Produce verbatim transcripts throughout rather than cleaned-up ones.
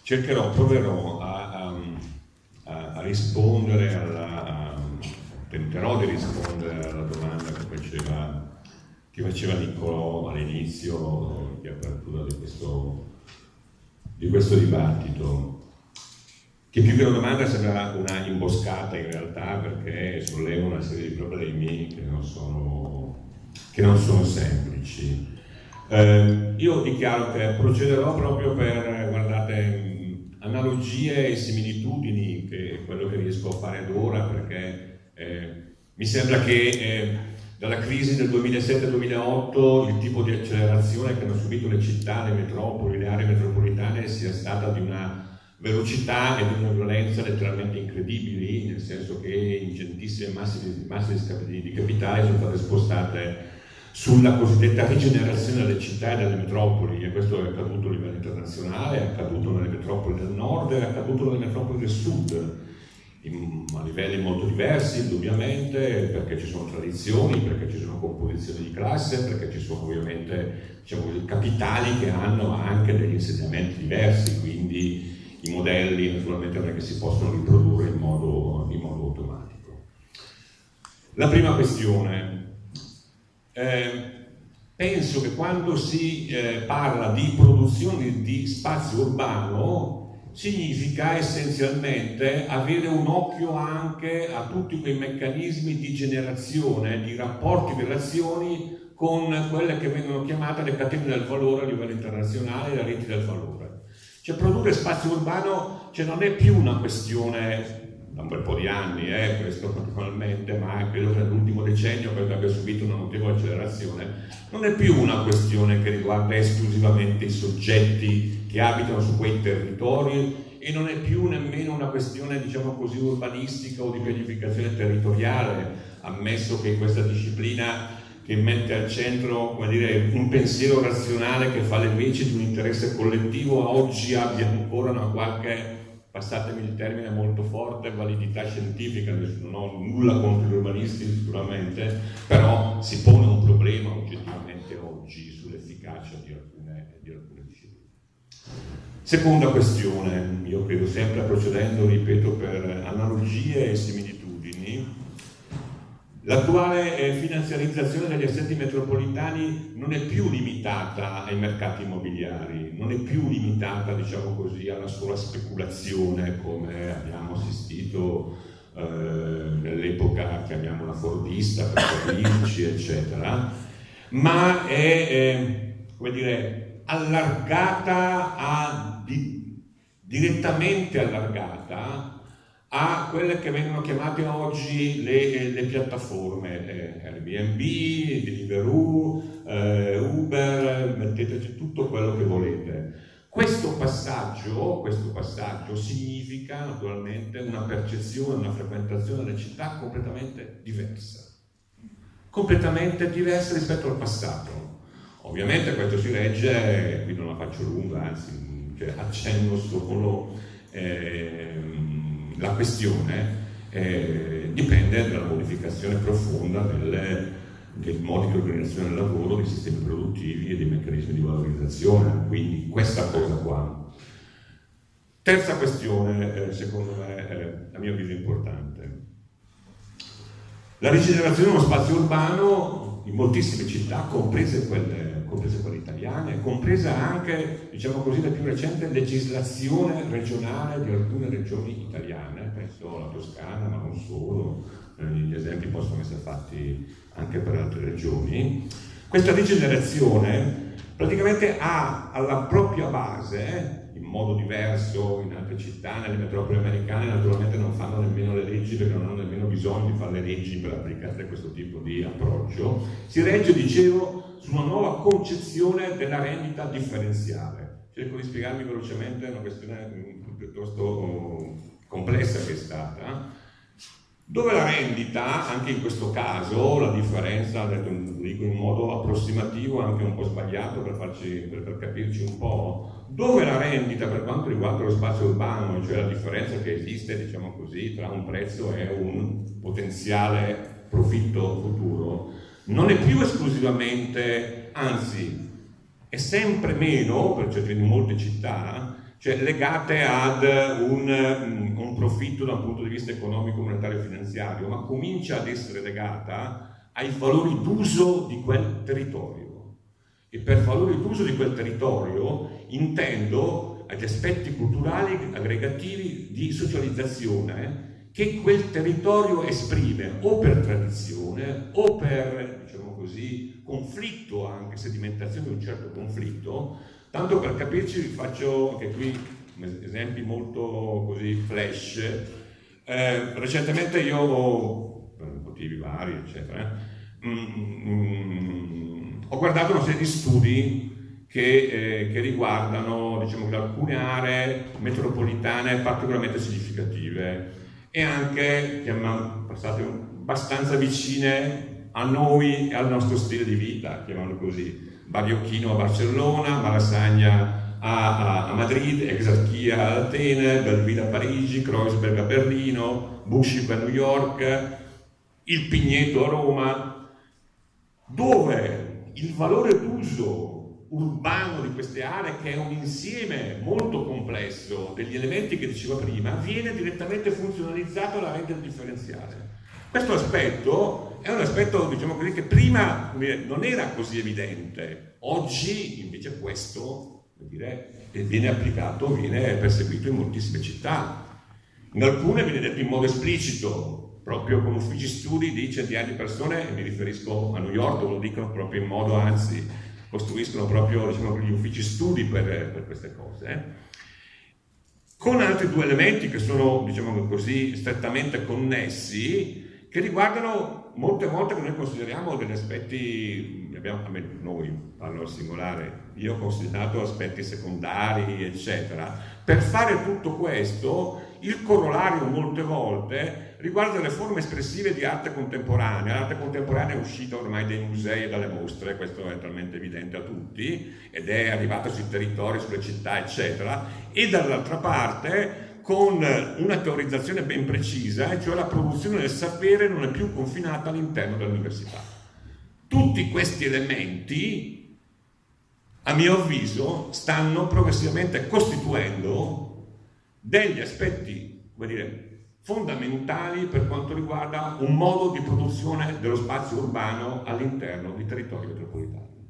cercherò, proverò a, a, a rispondere alla, a, tenterò di rispondere alla domanda che faceva, che faceva Niccolò all'inizio di apertura di questo, di questo dibattito, che più che una domanda sembra una imboscata in realtà, perché solleva una serie di problemi che non sono, che non sono semplici. Eh, io dichiaro che procederò proprio per, guardate, analogie e similitudini, che è quello che riesco a fare ad ora, perché eh, mi sembra che eh, dalla crisi del duemilasette duemilaotto il tipo di accelerazione che hanno subito le città, le metropoli, le aree metropolitane sia stata di una velocità e di una violenza letteralmente incredibili, nel senso che ingentissime masse di, masse di, di capitali sono state spostate sulla cosiddetta rigenerazione delle città e delle metropoli, e questo è accaduto a livello internazionale, è accaduto nelle metropoli del nord, è accaduto nelle metropoli del sud, in, a livelli molto diversi indubbiamente, perché ci sono tradizioni, perché ci sono composizioni di classe, perché ci sono ovviamente, diciamo così, capitali che hanno anche degli insediamenti diversi, quindi i modelli naturalmente non è che si possono riprodurre in modo, in modo automatico. La prima questione. Eh, penso che quando si eh, parla di produzione di spazio urbano significa essenzialmente avere un occhio anche a tutti quei meccanismi di generazione, di rapporti, di relazioni con quelle che vengono chiamate le catene del valore a livello internazionale, le reti del valore. Cioè produrre spazio urbano, cioè, non è più una questione da un bel po' di anni, eh, questo naturalmente, ma credo che nell'ultimo decennio questo abbia subito una notevole accelerazione, non è più una questione che riguarda esclusivamente i soggetti che abitano su quei territori, e non è più nemmeno una questione, diciamo così, urbanistica o di pianificazione territoriale, ammesso che questa disciplina che mette al centro, come dire, un pensiero razionale che fa le veci di un interesse collettivo oggi abbia ancora una qualche, passatemi il termine molto forte, validità scientifica. Non ho nulla contro gli urbanisti sicuramente, però si pone un problema oggettivamente oggi sull'efficacia di alcune, di alcune discipline. Seconda questione, io credo sempre procedendo, ripeto, per analogie e similitudini. L'attuale eh, finanziarizzazione degli assetti metropolitani non è più limitata ai mercati immobiliari, non è più limitata, diciamo così, alla sola speculazione come abbiamo assistito eh, nell'epoca, chiamiamola fordista, per capirci, eccetera, ma è, eh, come dire, allargata a, di, direttamente allargata a quelle che vengono chiamate oggi le, le piattaforme, eh, Airbnb, Deliveroo, eh, Uber, metteteci tutto quello che volete. Questo passaggio, questo passaggio significa naturalmente una percezione, una frequentazione delle città completamente diversa, completamente diversa rispetto al passato. Ovviamente questo si regge, qui non la faccio lunga, anzi cioè, accenno solo eh, la questione eh, dipende dalla modificazione profonda del, dei modi di organizzazione del lavoro, dei sistemi produttivi e dei meccanismi di valorizzazione, quindi questa cosa qua. Terza questione, eh, secondo me, eh, a mio avviso importante. La rigenerazione dello spazio urbano in moltissime città, comprese quelle, comprese quelle italiane, compresa anche, diciamo così, la più recente legislazione regionale di alcune regioni italiane, penso alla Toscana, ma non solo, eh, gli esempi possono essere fatti anche per altre regioni. Questa rigenerazione praticamente ha alla propria base, in modo diverso in altre città, nelle metropoli americane naturalmente non fanno nemmeno le leggi perché non hanno nemmeno bisogno di fare le leggi per applicare questo tipo di approccio, si regge, dicevo, su una nuova concezione della rendita differenziale. Cerco di spiegarmi velocemente, è una questione piuttosto complessa che è stata, dove la rendita, anche in questo caso, la differenza, detto, dico in modo approssimativo, anche un po' sbagliato per, farci, per, per capirci un po', dove la rendita per quanto riguarda lo spazio urbano, cioè la differenza che esiste, diciamo così, tra un prezzo e un potenziale profitto futuro, non è più esclusivamente, anzi, è sempre meno, per certi in molte città, cioè legate ad un, un profitto da un punto di vista economico, monetario e finanziario, ma comincia ad essere legata ai valori d'uso di quel territorio. E per valori d'uso di quel territorio intendo agli aspetti culturali aggregativi di socializzazione che quel territorio esprime o per tradizione o per, diciamo così, conflitto, anche sedimentazione di un certo conflitto. Tanto per capirci vi faccio anche qui esempi molto così flash. Eh, recentemente io, per motivi vari, eccetera, mm, mm, ho guardato una serie di studi che, eh, che riguardano, diciamo, alcune aree metropolitane particolarmente significative e anche che sono passate abbastanza vicine a noi e al nostro stile di vita, chiamiamolo così. Bariocchino a Barcellona, Malassagna a, a, a Madrid, Exarchia ad Atene, Belleville a Parigi, Kreuzberg a Berlino, Bushwick a New York, il Pigneto a Roma, dove il valore d'uso urbano di queste aree, che è un insieme molto complesso degli elementi che dicevo prima, viene direttamente funzionalizzato alla rete differenziale. Questo aspetto è un aspetto, diciamo così, che prima non era così evidente. Oggi invece questo, vuol dire, viene applicato, viene perseguito in moltissime città. In alcune viene detto in modo esplicito, proprio con uffici studi di centinaia di persone, e mi riferisco a New York, dove lo dicono proprio in modo, anzi, costruiscono proprio, diciamo, gli uffici studi per, per queste cose. Con altri due elementi che sono, diciamo così, strettamente connessi, che riguardano molte volte che noi consideriamo degli aspetti, abbiamo, noi parlo al singolare, io ho considerato aspetti secondari, eccetera. Per fare tutto questo, il corollario molte volte riguarda le forme espressive di arte contemporanea. L'arte contemporanea è uscita ormai dai musei e dalle mostre, questo è talmente evidente a tutti, ed è arrivata sui territori, sulle città, eccetera, e dall'altra parte con una teorizzazione ben precisa, cioè la produzione del sapere non è più confinata all'interno dell'università. Tutti questi elementi, a mio avviso, stanno progressivamente costituendo degli aspetti, come dire, fondamentali per quanto riguarda un modo di produzione dello spazio urbano all'interno di territori metropolitani.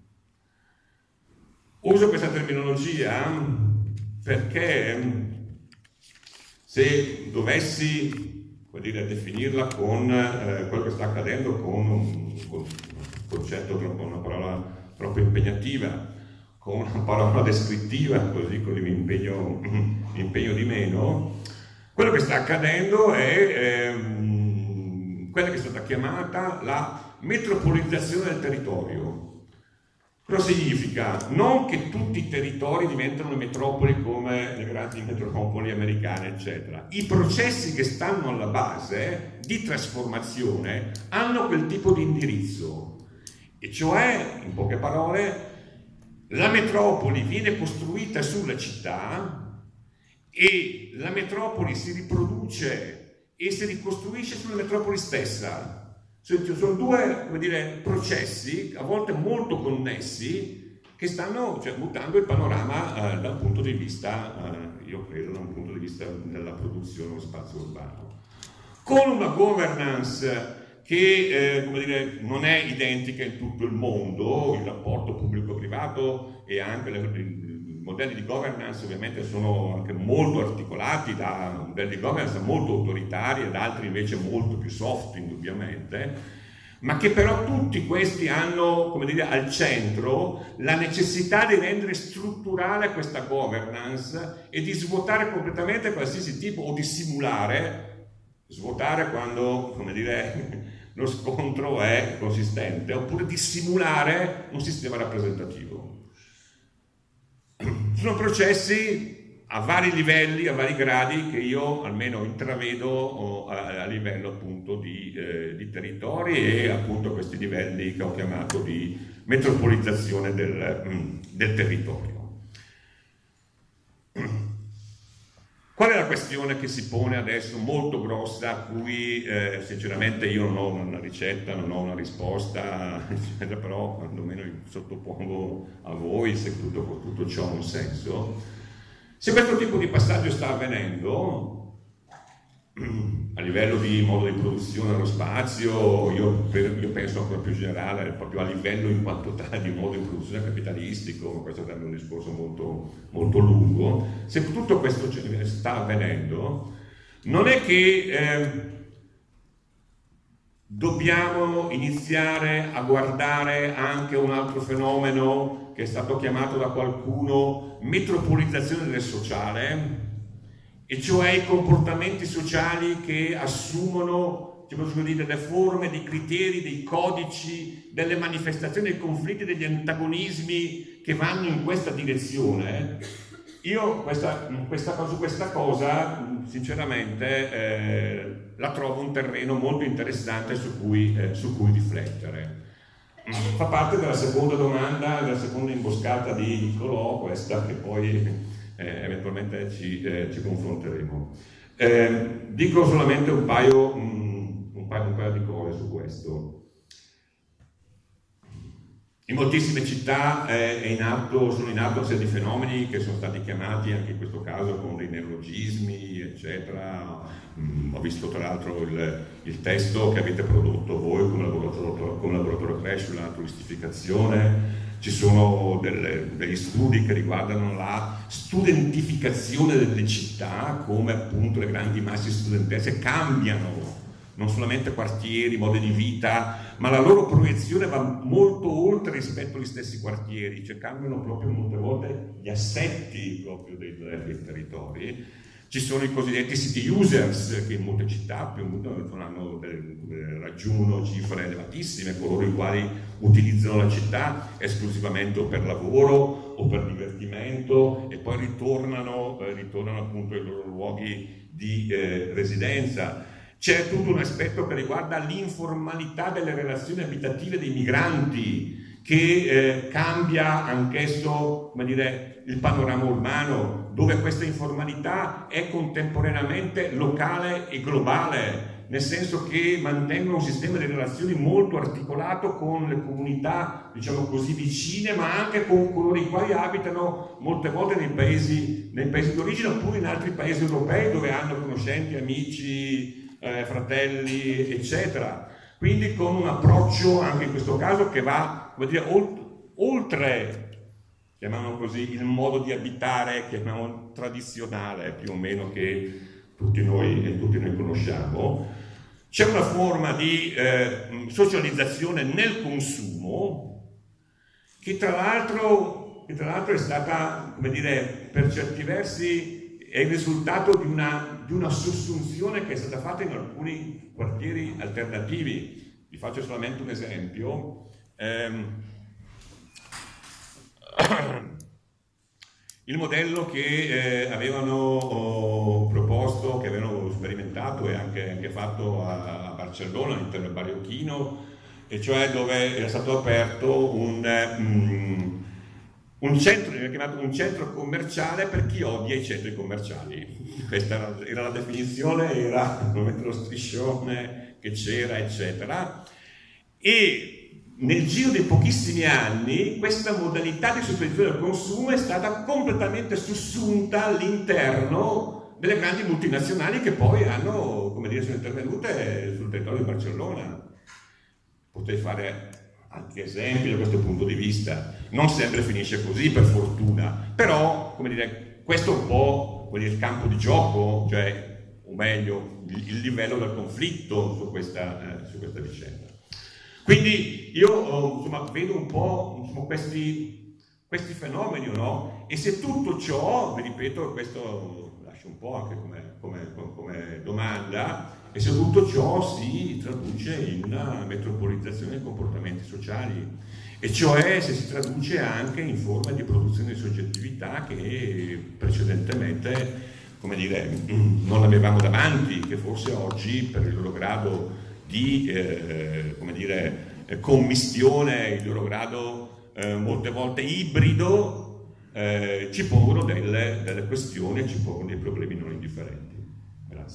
Uso questa terminologia perché se dovessi, come dire, definirla con eh, quello che sta accadendo con un, con un concetto troppo, una parola troppo impegnativa, con una parola descrittiva, così così mi impegno, mi impegno di meno, quello che sta accadendo è ehm, quella che è stata chiamata la metropolizzazione del territorio. Cosa significa? Non che tutti i territori diventano metropoli come le grandi metropoli americane, eccetera. I processi che stanno alla base di trasformazione hanno quel tipo di indirizzo, e cioè, in poche parole, la metropoli viene costruita sulla città e la metropoli si riproduce e si ricostruisce sulla metropoli stessa. Sono due, come dire, processi a volte molto connessi che stanno, cioè, mutando il panorama eh, dal punto di vista, eh, io credo, da un punto di vista della produzione dello spazio urbano. Con una governance che, eh, come dire, non è identica in tutto il mondo, il rapporto pubblico-privato e anche le, i modelli di governance ovviamente sono anche molto articolati da modelli di governance molto autoritari ed altri invece molto più soft, indubbiamente, ma che però tutti questi hanno, come dire, al centro la necessità di rendere strutturale questa governance e di svuotare completamente qualsiasi tipo, o di simulare, svuotare quando, come dire, lo scontro è consistente, oppure di simulare un sistema rappresentativo. Sono processi a vari livelli, a vari gradi, che io almeno intravedo a, a livello appunto di, eh, di territori e appunto a questi livelli che ho chiamato di metropolizzazione del, del territorio. Qual è la questione che si pone adesso molto grossa, a cui eh, sinceramente io non ho una ricetta, non ho una risposta, eccetera, però quantomeno sottopongo a voi se tutto, tutto ciò ha un senso? Se questo tipo di passaggio sta avvenendo, a livello di modo di produzione dello spazio, io, per, io penso ancora più generale, proprio a livello in quanto tale di modo di produzione capitalistico, ma questo sarebbe un discorso molto, molto lungo, se tutto questo sta avvenendo, non è che eh, dobbiamo iniziare a guardare anche un altro fenomeno che è stato chiamato da qualcuno metropolizzazione del sociale, e cioè i comportamenti sociali che assumono, diciamo così, delle forme, dei criteri, dei codici, delle manifestazioni, dei conflitti, degli antagonismi che vanno in questa direzione. Io questa, questa, cosa, questa cosa sinceramente eh, la trovo un terreno molto interessante su cui, eh, su cui riflettere. Fa parte della seconda domanda, della seconda imboscata di Niccolò, questa che poi Eh, eventualmente ci, eh, ci confronteremo. Eh, dico solamente un paio, um, un, paio, un paio di cose su questo. In moltissime città eh, è in atto, sono in atto una serie di fenomeni che sono stati chiamati anche in questo caso con dei neologismi, eccetera. Mm, ho visto tra l'altro il, il testo che avete prodotto voi come laboratorio, come laboratorio Crash sulla turistificazione. Ci sono delle, degli studi che riguardano la studentificazione delle città, come appunto le grandi masse studentesse cambiano non solamente quartieri, modi di vita, ma la loro proiezione va molto oltre rispetto agli stessi quartieri, cioè cambiano proprio molte volte gli assetti proprio dei, dei territori. Ci sono i cosiddetti city users che in molte città più o meno hanno, raggiungono cifre elevatissime, coloro i quali utilizzano la città esclusivamente o per lavoro o per divertimento e poi ritornano, eh, ritornano appunto ai loro luoghi di eh, residenza. C'è tutto un aspetto che riguarda l'informalità delle relazioni abitative dei migranti, che eh, cambia anch'esso, come dire, il panorama urbano, dove questa informalità è contemporaneamente locale e globale, nel senso che mantengono un sistema di relazioni molto articolato con le comunità, diciamo così, vicine, ma anche con coloro i quali abitano molte volte nei paesi, nei paesi d'origine oppure in altri paesi europei dove hanno conoscenti, amici, eh, fratelli, eccetera. Quindi con un approccio, anche in questo caso, che va, come dire, oltre, chiamiamolo così, il modo di abitare, chiamiamolo tradizionale, più o meno, che tutti noi, tutti noi conosciamo. C'è una forma di eh, socializzazione nel consumo, che tra l'altro che tra l'altro è stata, come dire, per certi versi è il risultato di una, di una sussunzione che è stata fatta in alcuni quartieri alternativi. Vi faccio solamente un esempio. Ehm, il modello che eh, avevano oh, proposto, che avevano sperimentato e anche, anche fatto a, a Barcellona, all'interno del Barrio Chino, e cioè dove era stato aperto un, um, un centro, viene chiamato un centro commerciale per chi odia i centri commerciali. Questa era, era la definizione, era lo striscione che c'era, eccetera. E nel giro di pochissimi anni questa modalità di socializzazione del consumo è stata completamente sussunta all'interno delle grandi multinazionali che poi hanno, come dire, sono intervenute sul territorio di Barcellona. Potrei fare altri esempi da questo punto di vista. Non sempre finisce così, per fortuna, però, come dire, questo è un po', come dire, il campo di gioco, cioè, o meglio, il, il livello del conflitto su questa, eh, su questa vicenda. Quindi io insomma, vedo un po' insomma, questi, questi fenomeni, no? E se tutto ciò, vi ripeto, questo lascio un po' anche come, come, come domanda, e se tutto ciò si traduce in una metropolizzazione dei comportamenti sociali, e cioè se si traduce anche in forme di produzione di soggettività che precedentemente, come dire, non avevamo davanti, che forse oggi per il loro grado di eh, come dire, eh, commistione, il loro grado eh, molte volte ibrido, eh, ci pongono delle, delle questioni e ci pongono dei problemi non indifferenti.